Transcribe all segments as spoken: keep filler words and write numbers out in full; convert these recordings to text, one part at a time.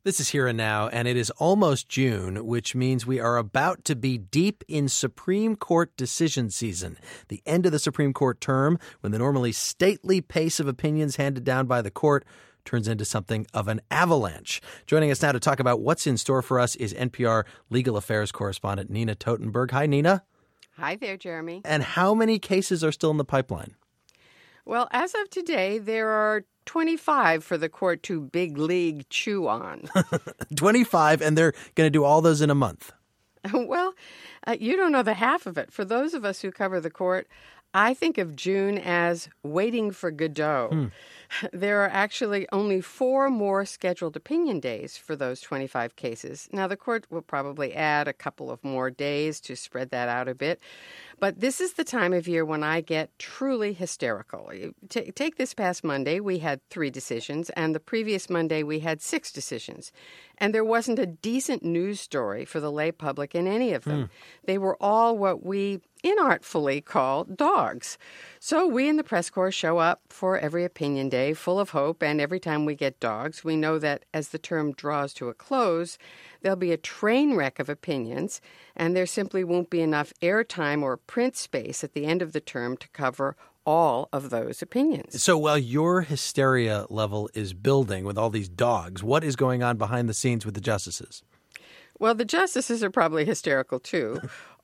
This is Here and Now, and it is almost June, which means we are about to be deep in Supreme Court decision season, the end of the Supreme Court term, when the normally stately pace of opinions handed down by the court turns into something of an avalanche. Joining us now to talk about what's in store for us is N P R legal affairs correspondent Nina Totenberg. Hi, Nina. Hi there, Jeremy. And how many cases are still in the pipeline? Well, as of today, there are twenty-five for the court to big league chew on. twenty-five, and they're going to do all those in a month. Well, uh, you don't know the half of it. For those of us who cover the court, I think of June as waiting for Godot. Hmm. There are actually only four more scheduled opinion days for those twenty-five cases. Now, the court will probably add a couple of more days to spread that out a bit. But this is the time of year when I get truly hysterical. T- take this past Monday, we had three decisions, and the previous Monday we had six decisions. And there wasn't a decent news story for the lay public in any of them. Mm. They were all what we inartfully call dogs. So we in the press corps show up for every opinion day full of hope, and every time we get dogs, we know that as the term draws to a close, there'll be a train wreck of opinions, and there simply won't be enough airtime or print space at the end of the term to cover all of those opinions. So while your hysteria level is building with all these dogs, what is going on behind the scenes with the justices? Well, the justices are probably hysterical, too.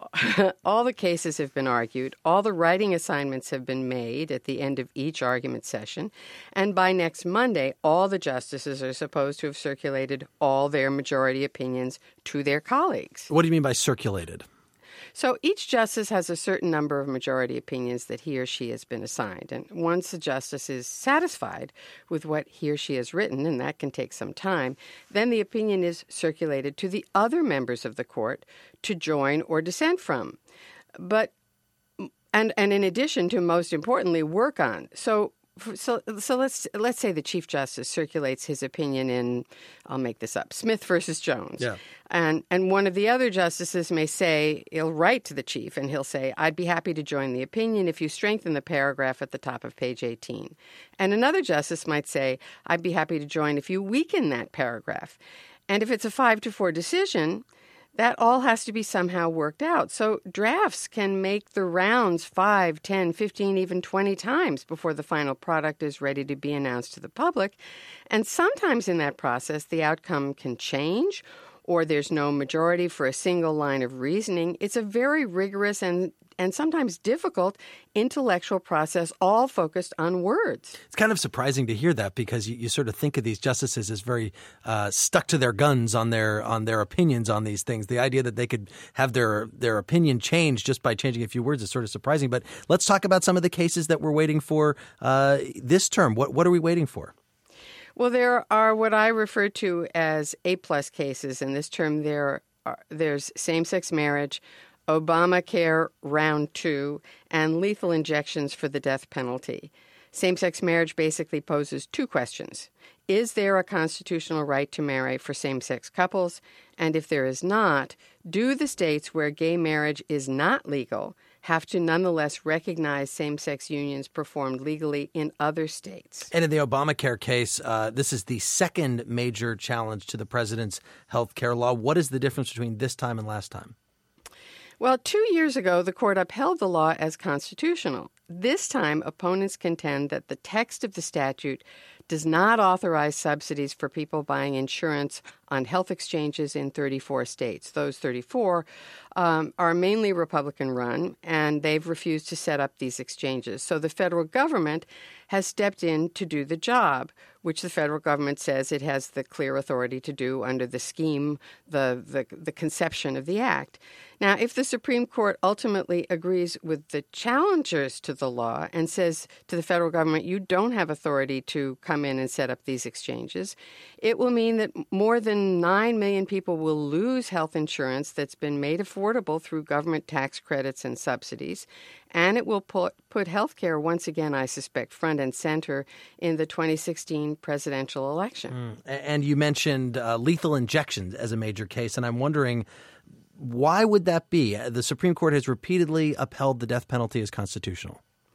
All the cases have been argued. All the writing assignments have been made at the end of each argument session. And by next Monday, all the justices are supposed to have circulated all their majority opinions to their colleagues. What do you mean by circulated? So each justice has a certain number of majority opinions that he or she has been assigned. And once the justice is satisfied with what he or she has written, and that can take some time, then the opinion is circulated to the other members of the court to join or dissent from. But and and in addition to, most importantly, work on. So So, so let's let's say the Chief Justice circulates his opinion in, I'll make this up, Smith versus Jones. Yeah. And and one of the other justices may say, he'll write to the chief and he'll say, I'd be happy to join the opinion if you strengthen the paragraph at the top of page eighteen. And another justice might say, I'd be happy to join if you weaken that paragraph. And if it's a five to four decision, that all has to be somehow worked out. So drafts can make the rounds five, ten, fifteen, even twenty times before the final product is ready to be announced to the public. And sometimes in that process, the outcome can change, or there's no majority for a single line of reasoning. It's a very rigorous and and sometimes difficult intellectual process, all focused on words. It's kind of surprising to hear that, because you, you sort of think of these justices as very uh, stuck to their guns on their on their opinions on these things. The idea that they could have their, their opinion changed just by changing a few words is sort of surprising. But let's talk about some of the cases that we're waiting for uh, this term. What what are we waiting for? Well, there are what I refer to as A-plus cases. In this term, there are, there's same-sex marriage, Obamacare round two, and lethal injections for the death penalty. Same-sex marriage basically poses two questions. Is there a constitutional right to marry for same-sex couples? And if there is not, do the states where gay marriage is not legal have to nonetheless recognize same-sex unions performed legally in other states? And in the Obamacare case, uh, this is the second major challenge to the president's health care law. What is the difference between this time and last time? Well, two years ago, the court upheld the law as constitutional. This time, opponents contend that the text of the statute does not authorize subsidies for people buying insurance on health exchanges in thirty-four states. Those thirty-four um, are mainly Republican-run, and they've refused to set up these exchanges. So the federal government has stepped in to do the job, which the federal government says it has the clear authority to do under the scheme, the, the, the conception of the act. Now, if the Supreme Court ultimately agrees with the challengers to the law and says to the federal government, you don't have authority to come in and set up these exchanges, it will mean that more than nine million people will lose health insurance that's been made affordable through government tax credits and subsidies. And it will put, put health care once again, I suspect, front and center in the twenty sixteen presidential election. Mm. And you mentioned uh, lethal injections as a major case, and I'm wondering, why would that be? The Supreme Court has repeatedly upheld the death penalty as constitutional.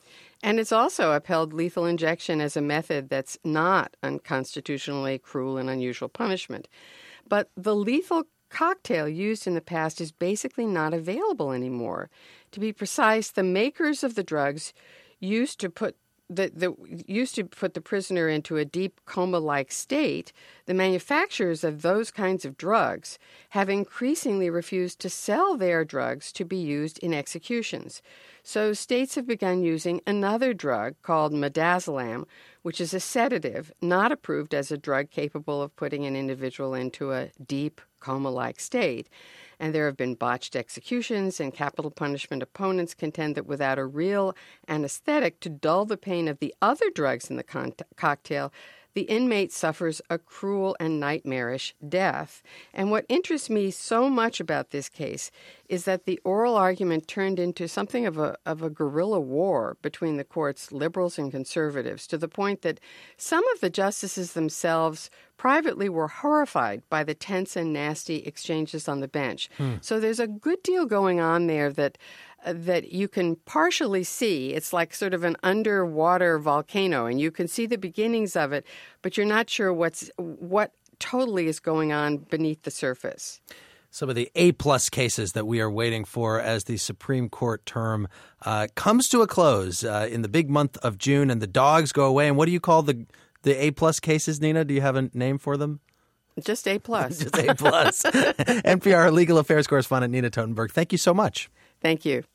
And it's also upheld lethal injection as a method that's not unconstitutionally cruel and unusual punishment. But the lethal cocktail used in the past is basically not available anymore. To be precise, the makers of the drugs used to put the, the used to put the prisoner into a deep coma-like state. The manufacturers of those kinds of drugs have increasingly refused to sell their drugs to be used in executions. So states have begun using another drug called midazolam, which is a sedative not approved as a drug capable of putting an individual into a deep coma-like state. And there have been botched executions, and capital punishment opponents contend that without a real anesthetic to dull the pain of the other drugs in the con- cocktail, the inmate suffers a cruel and nightmarish death. And what interests me so much about this case is that the oral argument turned into something of a of a guerrilla war between the court's liberals and conservatives, to the point that some of the justices themselves privately were horrified by the tense and nasty exchanges on the bench. Hmm. So there's a good deal going on there that uh, that you can partially see. It's like sort of an underwater volcano, and you can see the beginnings of it, but you're not sure what's what totally is going on beneath the surface. Some of the A-plus cases that we are waiting for as the Supreme Court term uh, comes to a close uh, in the big month of June, and the dogs go away. And what do you call the the A-plus cases, Nina? Do you have a name for them? Just A-plus. Just A-plus. N P R legal affairs correspondent Nina Totenberg, thank you so much. Thank you.